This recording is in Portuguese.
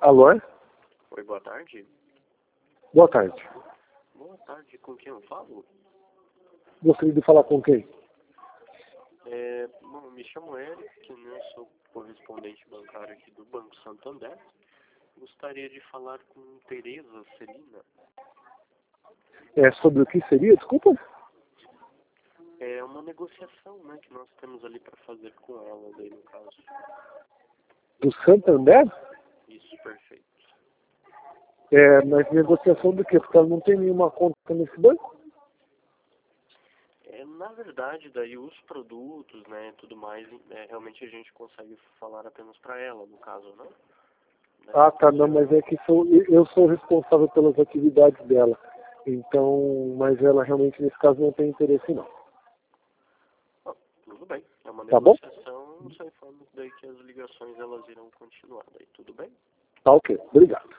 Alô? Oi, boa tarde. Boa tarde. Boa tarde, com quem eu falo? Gostaria de falar com quem? Bom, me chamo Eric, né? Sou correspondente bancário aqui do Banco Santander. Gostaria de falar com Tereza Celina. É sobre o que seria, desculpa? É uma negociação, né, que nós temos ali para fazer com ela, daí no caso. Do Santander? Isso, perfeito. Mas negociação do quê? Porque ela não tem nenhuma conta nesse banco? Na verdade, daí os produtos, né, tudo mais, realmente a gente consegue falar apenas para ela, no caso, né? Ah, tá, não, mas é que eu sou responsável pelas atividades dela. Então, mas ela realmente nesse caso não tem interesse não. Tudo bem, é uma Tá bom? negociação, só informo daí que as ligações elas irão continuar, daí tudo bem? Tá ok, obrigado.